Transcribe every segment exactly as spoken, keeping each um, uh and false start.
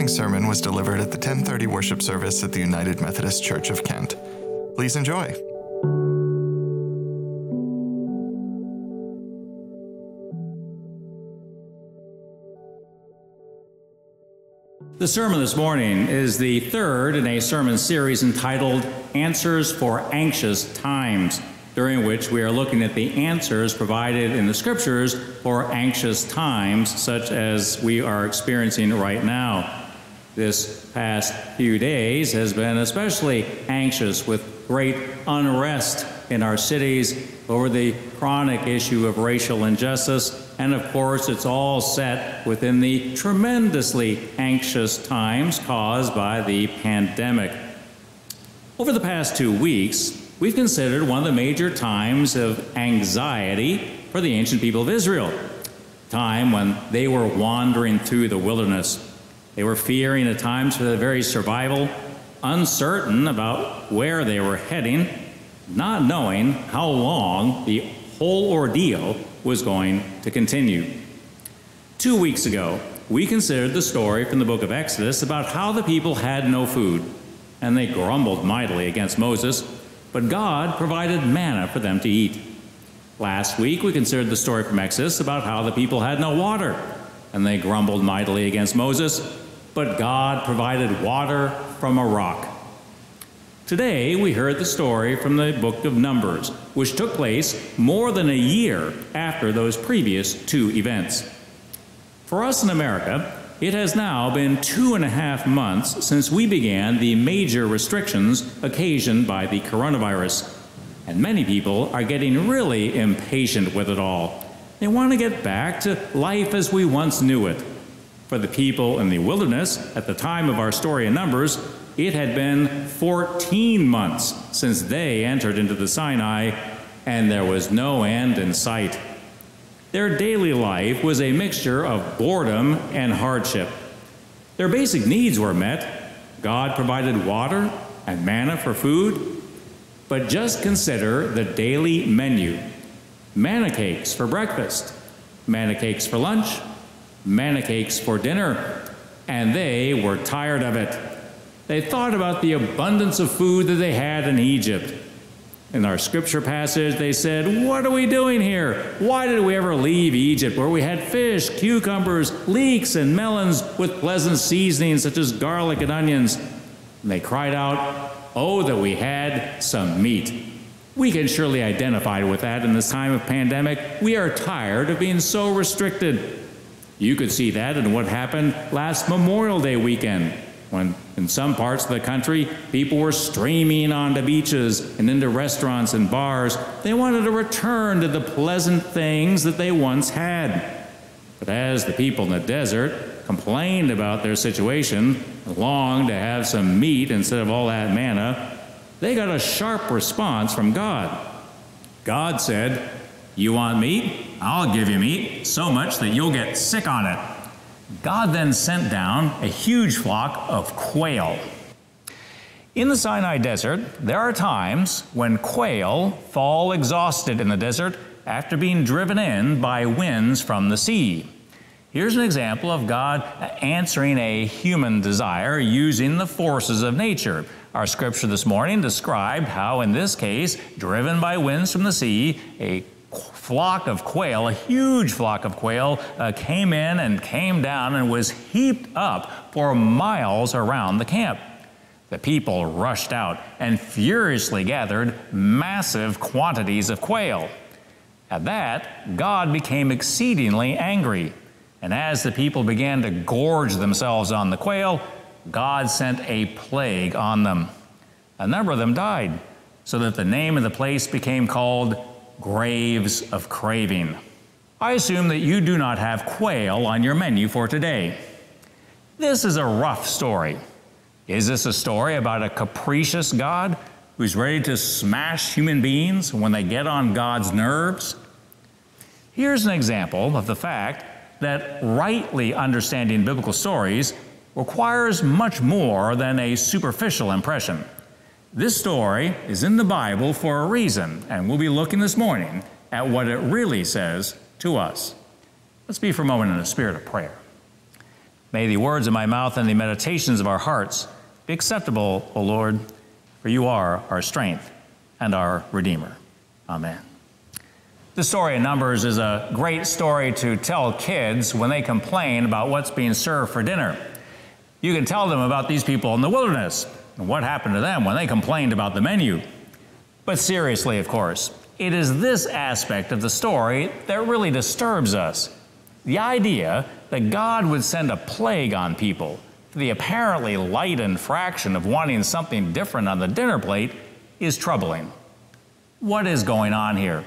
following sermon was delivered at the ten thirty worship service at the United Methodist Church of Kent. Please enjoy. The sermon this morning is the third in a sermon series entitled Answers for Anxious Times, during which we are looking at the answers provided in the Scriptures for anxious times, such as we are experiencing right now. This past few days has been especially anxious, with great unrest in our cities over the chronic issue of racial injustice. And of course, it's all set within the tremendously anxious times caused by the pandemic. Over the past two weeks, we've considered one of the major times of anxiety for the ancient people of Israel, a time when they were wandering through the wilderness. They were fearing at times for their very survival, uncertain about where they were heading, not knowing how long the whole ordeal was going to continue. Two weeks ago, we considered the story from the book of Exodus about how the people had no food, and they grumbled mightily against Moses, but God provided manna for them to eat. Last week, we considered the story from Exodus about how the people had no water, and they grumbled mightily against Moses, but God provided water from a rock. Today, we heard the story from the book of Numbers, which took place more than a year after those previous two events. For us in America, it has now been two and a half months since we began the major restrictions occasioned by the coronavirus. And many people are getting really impatient with it all. They want to get back to life as we once knew it. For the people in the wilderness, at the time of our story in Numbers, it had been fourteen months since they entered into the Sinai, and there was no end in sight. Their daily life was a mixture of boredom and hardship. Their basic needs were met. God provided water and manna for food. But just consider the daily menu. Manna cakes for breakfast, manna cakes for lunch, manna cakes for dinner, and they were tired of it. They thought about the abundance of food that they had in Egypt. In our scripture passage, they said, "What are we doing here? Why did we ever leave Egypt, where we had fish, cucumbers, leeks, and melons with pleasant seasonings such as garlic and onions?" And they cried out, "Oh, that we had some meat." We can surely identify with that in this time of pandemic. We are tired of being so restricted. You could see that in what happened last Memorial Day weekend, when in some parts of the country, people were streaming onto beaches and into restaurants and bars. They wanted to return to the pleasant things that they once had. But as the people in the desert complained about their situation, longed to have some meat instead of all that manna, they got a sharp response from God. God said, "You want meat? I'll give you meat, so much that you'll get sick on it." God then sent down a huge flock of quail. In the Sinai desert, there are times when quail fall exhausted in the desert after being driven in by winds from the sea. Here's an example of God answering a human desire using the forces of nature. Our scripture this morning described how, in this case, driven by winds from the sea, a flock of quail, a huge flock of quail, uh, came in and came down and was heaped up for miles around the camp. The people rushed out and furiously gathered massive quantities of quail. At that, God became exceedingly angry. And as the people began to gorge themselves on the quail, God sent a plague on them. A number of them died, so that the name of the place became called Graves of Craving. I assume that you do not have quail on your menu for today. This is a rough story. Is this a story about a capricious God who's ready to smash human beings when they get on God's nerves? Here's an example of the fact that rightly understanding biblical stories requires much more than a superficial impression. This story is in the Bible for a reason, and we'll be looking this morning at what it really says to us. Let's be for a moment in a spirit of prayer. May the words of my mouth and the meditations of our hearts be acceptable, O Lord, for you are our strength and our Redeemer. Amen. The story in Numbers is a great story to tell kids when they complain about what's being served for dinner. You can tell them about these people in the wilderness and what happened to them when they complained about the menu. But seriously, of course, it is this aspect of the story that really disturbs us. The idea that God would send a plague on people for the apparently light infraction of wanting something different on the dinner plate is troubling. What is going on here?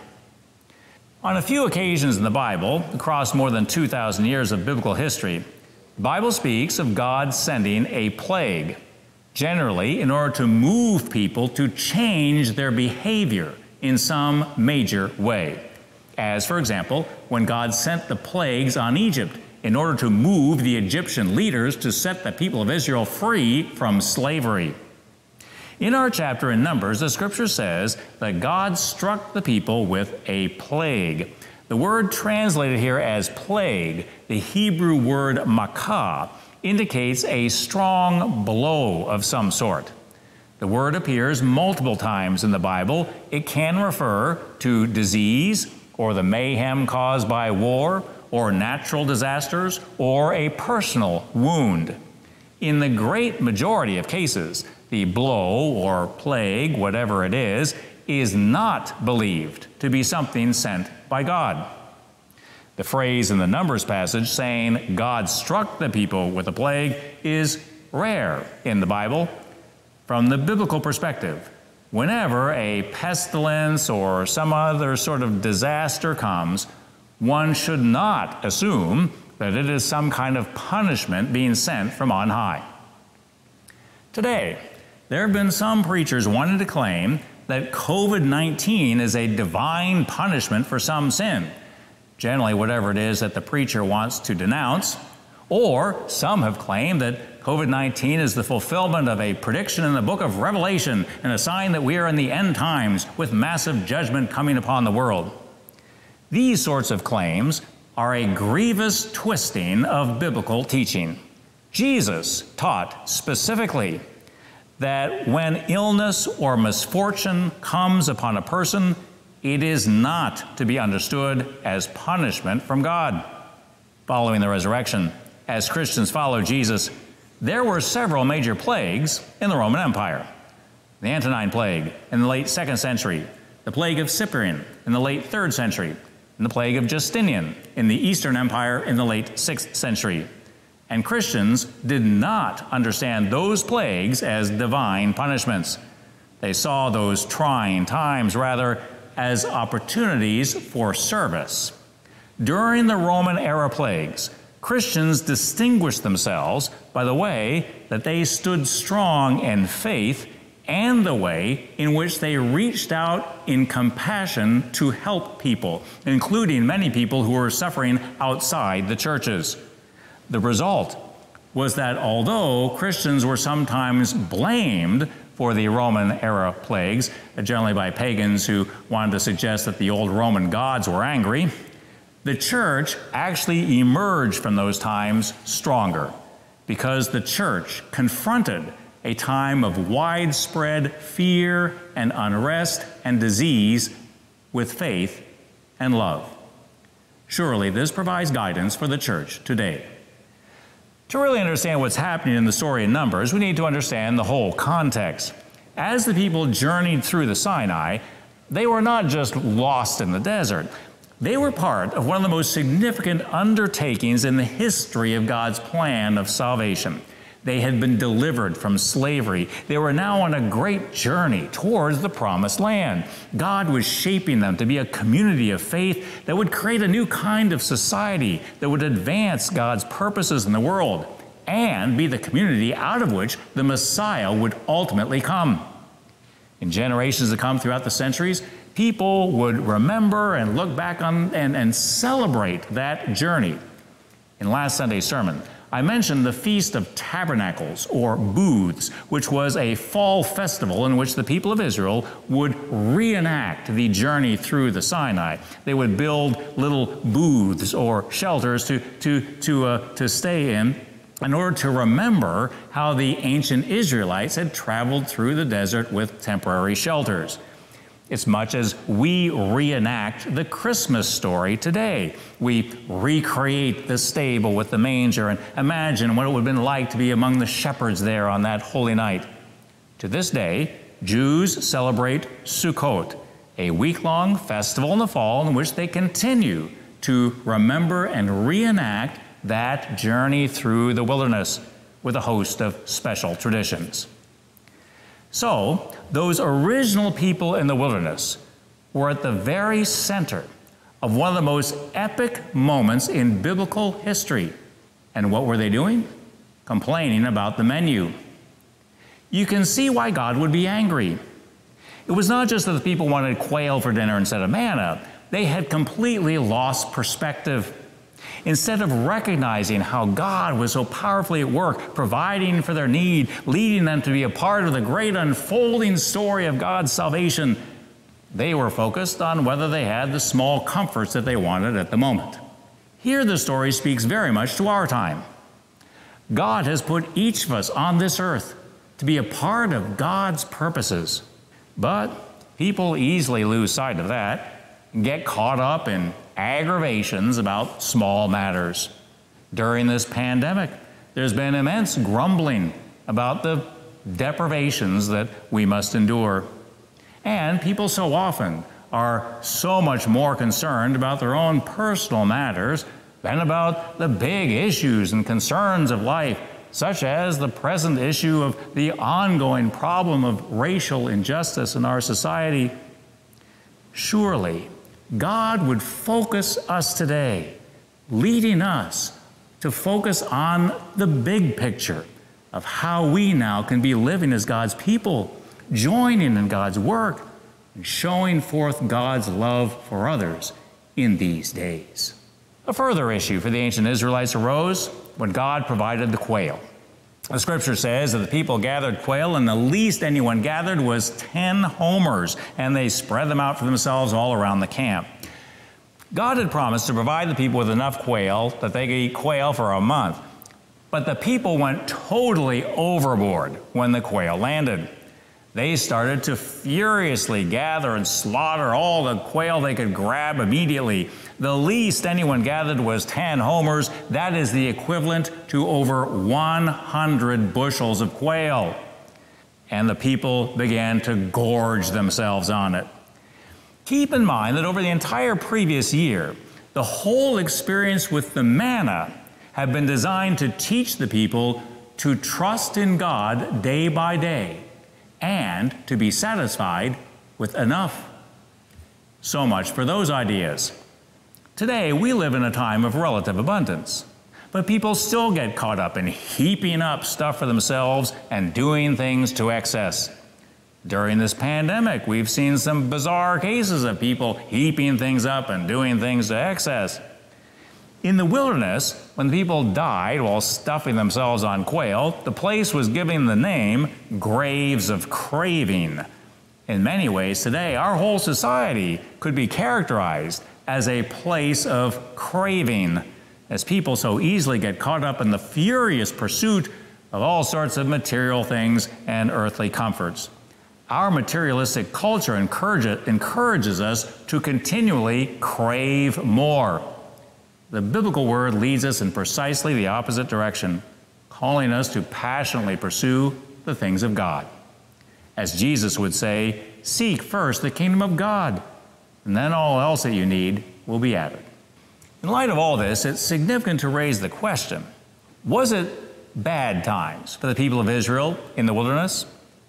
On a few occasions in the Bible, across more than two thousand years of biblical history, the Bible speaks of God sending a plague, generally in order to move people to change their behavior in some major way. As, for example, when God sent the plagues on Egypt in order to move the Egyptian leaders to set the people of Israel free from slavery. In our chapter in Numbers, the scripture says that God struck the people with a plague. The word translated here as plague, the Hebrew word makah, indicates a strong blow of some sort. The word appears multiple times in the Bible. It can refer to disease, or the mayhem caused by war, or natural disasters, or a personal wound. In the great majority of cases, the blow or plague, whatever it is, is not believed to be something sent by God. The phrase in the Numbers passage saying God struck the people with a plague is rare in the Bible. From the biblical perspective, whenever a pestilence or some other sort of disaster comes, one should not assume that it is some kind of punishment being sent from on high. Today, there have been some preachers wanting to claim that COVID nineteen is a divine punishment for some sin, generally whatever it is that the preacher wants to denounce, or some have claimed that COVID nineteen is the fulfillment of a prediction in the book of Revelation and a sign that we are in the end times with massive judgment coming upon the world. These sorts of claims are a grievous twisting of biblical teaching. Jesus taught specifically that when illness or misfortune comes upon a person, it is not to be understood as punishment from God. Following the resurrection, as Christians follow Jesus, there were several major plagues in the Roman Empire. The Antonine Plague in the late second century, the Plague of Cyprian in the late third century, and the Plague of Justinian in the Eastern Empire in the late sixth century. And Christians did not understand those plagues as divine punishments. They saw those trying times, rather, as opportunities for service. During the Roman era plagues, Christians distinguished themselves by the way that they stood strong in faith and the way in which they reached out in compassion to help people, including many people who were suffering outside the churches. The result was that although Christians were sometimes blamed for the Roman era plagues, generally by pagans who wanted to suggest that the old Roman gods were angry, the church actually emerged from those times stronger because the church confronted a time of widespread fear and unrest and disease with faith and love. Surely this provides guidance for the church today. To really understand what's happening in the story in Numbers, we need to understand the whole context. As the people journeyed through the Sinai, they were not just lost in the desert. They were part of one of the most significant undertakings in the history of God's plan of salvation. They had been delivered from slavery. They were now on a great journey towards the promised land. God was shaping them to be a community of faith that would create a new kind of society that would advance God's purposes in the world and be the community out of which the Messiah would ultimately come. In generations to come throughout the centuries, people would remember and look back on and, and celebrate that journey. In last Sunday's sermon, I mentioned the Feast of Tabernacles, or Booths, which was a fall festival in which the people of Israel would reenact the journey through the Sinai. They would build little booths or shelters to, to, to, uh, to stay in in order to remember how the ancient Israelites had traveled through the desert with temporary shelters. It's much as we reenact the Christmas story today. We recreate the stable with the manger and imagine what it would have been like to be among the shepherds there on that holy night. To this day, Jews celebrate Sukkot, a week-long festival in the fall in which they continue to remember and reenact that journey through the wilderness with a host of special traditions. So, those original people in the wilderness were at the very center of one of the most epic moments in biblical history. And what were they doing? Complaining about the menu. You can see why God would be angry. It was not just that the people wanted quail for dinner instead of manna. They had completely lost perspective. Instead of recognizing how God was so powerfully at work, providing for their need, leading them to be a part of the great unfolding story of God's salvation, they were focused on whether they had the small comforts that they wanted at the moment. Here the story speaks very much to our time. God has put each of us on this earth to be a part of God's purposes. But people easily lose sight of that and get caught up in aggravations about small matters. During this pandemic, there's been immense grumbling about the deprivations that we must endure. And people so often are so much more concerned about their own personal matters than about the big issues and concerns of life, such as the present issue of the ongoing problem of racial injustice in our society. Surely, God would focus us today, leading us to focus on the big picture of how we now can be living as God's people, joining in God's work, and showing forth God's love for others in these days. A further issue for the ancient Israelites arose when God provided the quail. The scripture says that the people gathered quail, and the least anyone gathered was ten homers, and they spread them out for themselves all around the camp. God had promised to provide the people with enough quail that they could eat quail for a month. But the people went totally overboard when the quail landed. They started to furiously gather and slaughter all the quail they could grab immediately. The least anyone gathered was ten homers. That is the equivalent to over one hundred bushels of quail. And the people began to gorge themselves on it. Keep in mind that over the entire previous year, the whole experience with the manna had been designed to teach the people to trust in God day by day and to be satisfied with enough. So much for those ideas. Today, we live in a time of relative abundance, but people still get caught up in heaping up stuff for themselves and doing things to excess. During this pandemic, we've seen some bizarre cases of people heaping things up and doing things to excess. In the wilderness, when people died while stuffing themselves on quail, the place was given the name Graves of Craving. In many ways today, our whole society could be characterized as a place of craving, as people so easily get caught up in the furious pursuit of all sorts of material things and earthly comforts. Our materialistic culture encourage, encourages us to continually crave more. The biblical word leads us in precisely the opposite direction, calling us to passionately pursue the things of God. As Jesus would say, seek first the kingdom of God, and then all else that you need will be added. In light of all this, it's significant to raise the question, was it bad times for the people of Israel in the wilderness,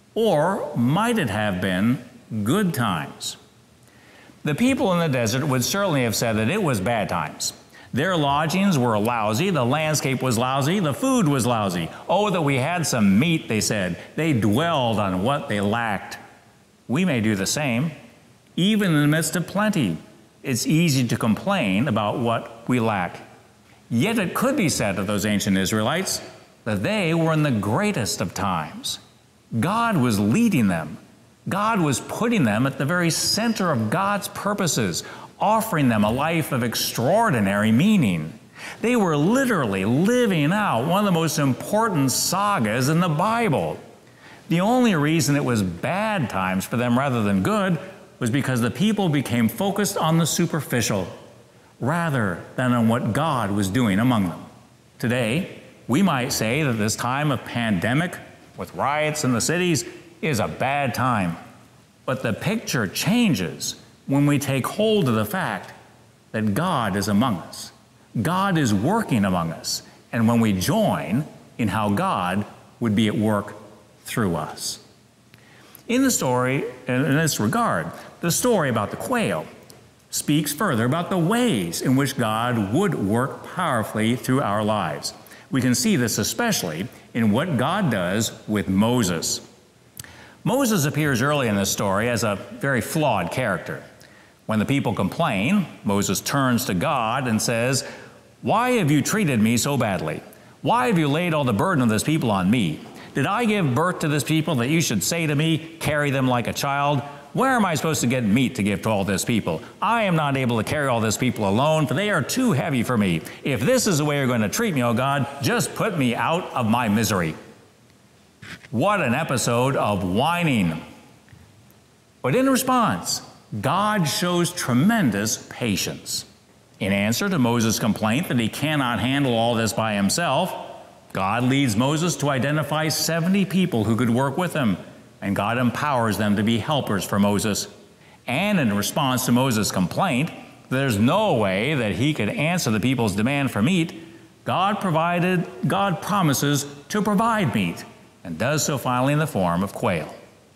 or might it have been good times? The people in the desert would certainly have said that it was bad times. Their lodgings were lousy, the landscape was lousy, the food was lousy. Oh, that we had some meat, they said. They dwelled on what they lacked. We may do the same. Even in the midst of plenty, it's easy to complain about what we lack. Yet it could be said of those ancient Israelites that they were in the greatest of times. God was leading them. God was putting them at the very center of God's purposes, offering them a life of extraordinary meaning. They were literally living out one of the most important sagas in the Bible. The only reason it was bad times for them rather than good was because the people became focused on the superficial rather than on what God was doing among them. Today, we might say that this time of pandemic with riots in the cities is a bad time. But the picture changes when we take hold of the fact that God is among us. God is working among us, and when we join in how God would be at work through us. In the story, in this regard, the story about the quail speaks further about the ways in which God would work powerfully through our lives. We can see this especially in what God does with Moses. Moses appears early in this story as a very flawed character. When the people complain, Moses turns to God and says, "Why have you treated me so badly? Why have you laid all the burden of this people on me? Did I give birth to this people that you should say to me, carry them like a child? Where am I supposed to get meat to give to all this people? I am not able to carry all this people alone, for they are too heavy for me. If this is the way you're going to treat me, O God, just put me out of my misery." What an episode of whining. But in response, God shows tremendous patience. In answer to Moses' complaint that he cannot handle all this by himself, God leads Moses to identify seventy people who could work with him, and God empowers them to be helpers for Moses. And in response to Moses' complaint, there's no way that he could answer the people's demand for meat, God provided, God promises to provide meat, and does so finally in the form of quail.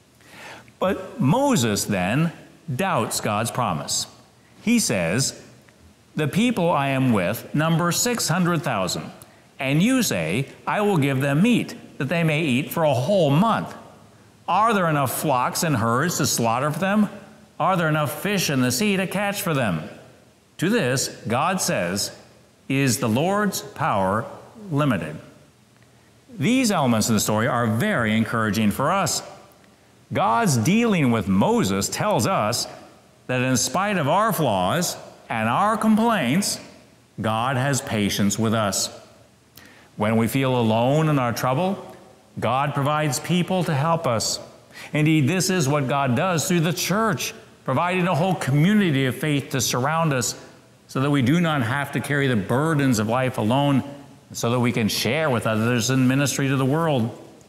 But Moses then doubts God's promise. He says, "The people I am with number six hundred thousand, and you say, I will give them meat, that they may eat for a whole month. Are there enough flocks and herds to slaughter for them? Are there enough fish in the sea to catch for them?" To this, God says, "Is the Lord's power limited?" These elements in the story are very encouraging for us. God's dealing with Moses tells us that in spite of our flaws and our complaints, God has patience with us. When we feel alone in our trouble, God provides people to help us. Indeed, this is what God does through the church, providing a whole community of faith to surround us so that we do not have to carry the burdens of life alone, so that we can share with others in ministry to the world.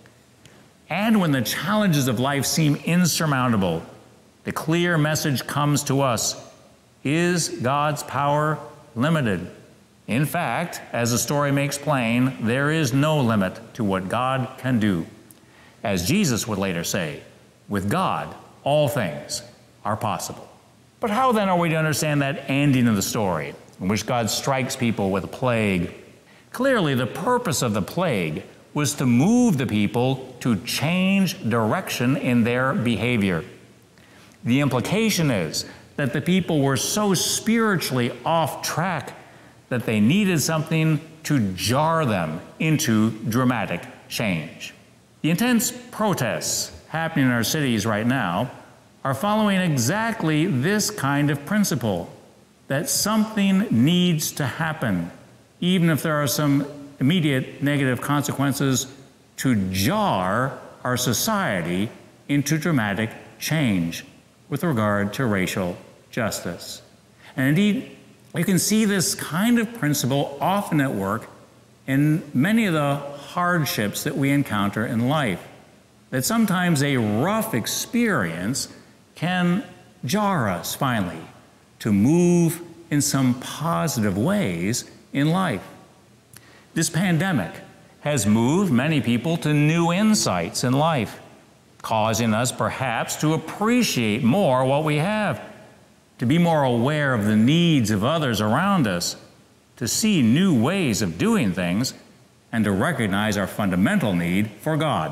And when the challenges of life seem insurmountable, the clear message comes to us: is God's power limited? In fact, as the story makes plain, there is no limit to what God can do. As Jesus would later say, with God, all things are possible. But how then are we to understand that ending of the story, in which God strikes people with a plague? Clearly, the purpose of the plague was to move the people to change direction in their behavior. The implication is that the people were so spiritually off track that they needed something to jar them into dramatic change. The intense protests happening in our cities right now are following exactly this kind of principle, that something needs to happen, even if there are some immediate negative consequences, to jar our society into dramatic change with regard to racial justice. And indeed, you can see this kind of principle often at work in many of the hardships that we encounter in life, that sometimes a rough experience can jar us finally to move in some positive ways in life. This pandemic has moved many people to new insights in life, causing us perhaps to appreciate more what we have, to be more aware of the needs of others around us, to see new ways of doing things, and to recognize our fundamental need for God.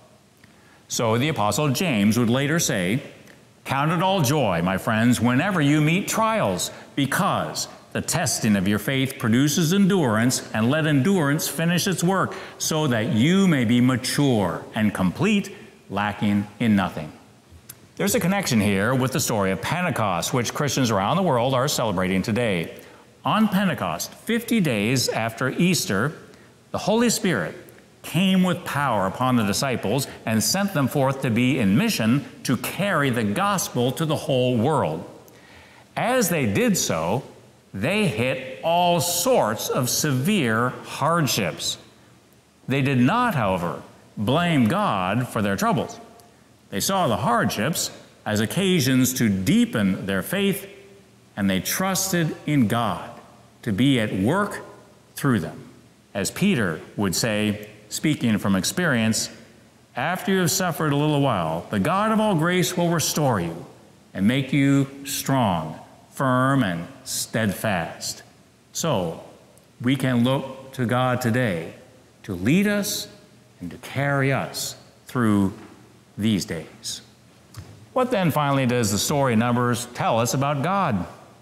So the Apostle James would later say, "Count it all joy, my friends, whenever you meet trials, because the testing of your faith produces endurance, and let endurance finish its work, so that you may be mature and complete, lacking in nothing." There's a connection here with the story of Pentecost, which Christians around the world are celebrating today. On Pentecost, fifty days after Easter, the Holy Spirit came with power upon the disciples and sent them forth to be in mission to carry the gospel to the whole world. As they did so, they hit all sorts of severe hardships. They did not, however, blame God for their troubles. They saw the hardships as occasions to deepen their faith, and they trusted in God to be at work through them. As Peter would say, speaking from experience, after you have suffered a little while, the God of all grace will restore you and make you strong, firm, and steadfast. So we can look to God today to lead us and to carry us through these days. What then finally does the story of Numbers tell us about God?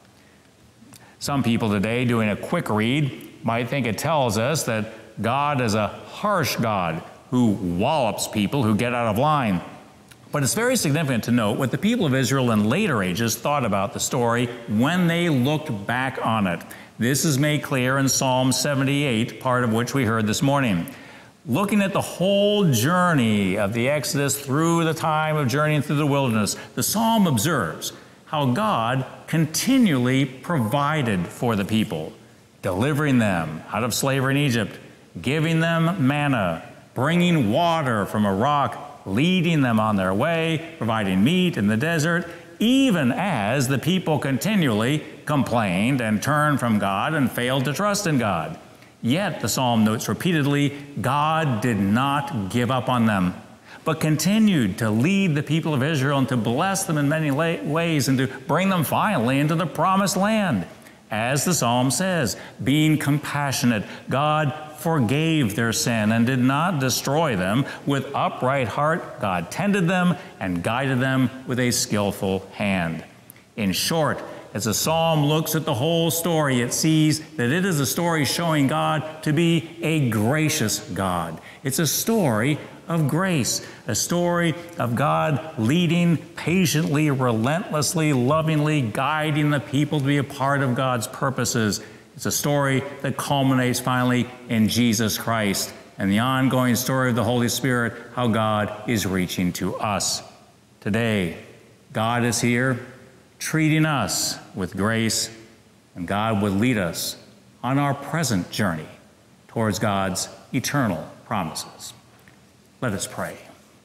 Some people today, doing a quick read, might think it tells us that God is a harsh God who wallops people who get out of line. But it's very significant to note what the people of Israel in later ages thought about the story when they looked back on it. This is made clear in Psalm seventy-eight, part of which we heard this morning. Looking at the whole journey of the Exodus through the time of journeying through the wilderness, the psalm observes how God continually provided for the people, delivering them out of slavery in Egypt, giving them manna, bringing water from a rock, leading them on their way, providing meat in the desert, even as the people continually complained and turned from God and failed to trust in God. Yet, the psalm notes repeatedly, God did not give up on them, but continued to lead the people of Israel and to bless them in many ways and to bring them finally into the promised land. As the psalm says, being compassionate, God forgave their sin and did not destroy them. With upright heart, God tended them and guided them with a skillful hand. In short, as the psalm looks at the whole story, it sees that it is a story showing God to be a gracious God. It's a story of grace, a story of God leading patiently, relentlessly, lovingly, guiding the people to be a part of God's purposes. It's a story that culminates finally in Jesus Christ and the ongoing story of the Holy Spirit, how God is reaching to us. Today, God is here treating us with grace, and God would lead us on our present journey towards God's eternal promises. Let us pray.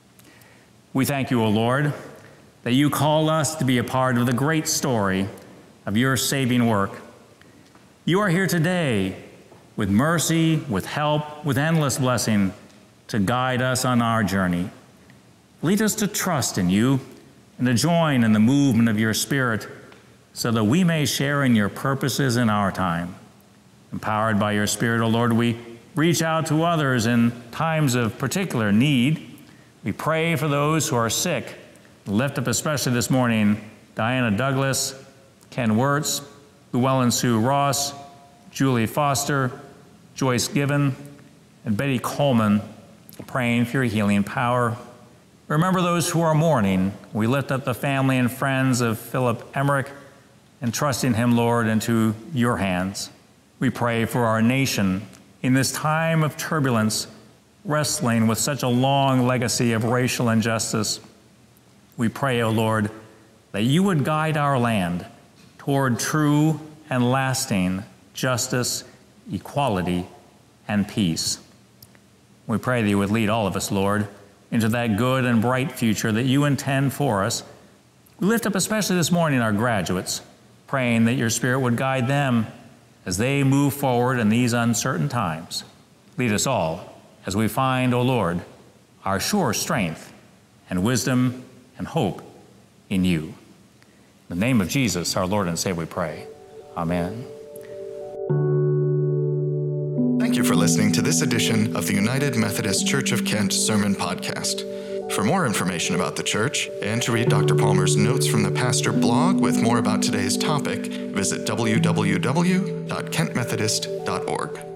We thank you, O Lord, that you call us to be a part of the great story of your saving work. You are here today with mercy, with help, with endless blessing to guide us on our journey. Lead us to trust in you and to join in the movement of your Spirit so that we may share in your purposes in our time. Empowered by your Spirit, O Lord, we reach out to others in times of particular need. We pray for those who are sick. Lift up especially this morning Diana Douglas, Ken Wirtz, Llewellyn Sue Ross, Julie Foster, Joyce Given, and Betty Coleman, praying for your healing power. Remember those who are mourning. We lift up the family and friends of Philip Emmerich, and trusting him, Lord, into your hands. We pray for our nation in this time of turbulence, wrestling with such a long legacy of racial injustice. We pray, O Lord, that you would guide our land toward true and lasting justice, equality, and peace. We pray that you would lead all of us, Lord, into that good and bright future that you intend for us. We lift up especially this morning our graduates, praying that your Spirit would guide them as they move forward in these uncertain times. Lead us all as we find, O Lord, our sure strength and wisdom and hope in you. In the name of Jesus, our Lord and Savior, we pray. Amen. Thank you for listening to this edition of the United Methodist Church of Kent Sermon Podcast. For more information about the church and to read Doctor Palmer's notes from the pastor blog with more about today's topic, visit w w w dot kent methodist dot org.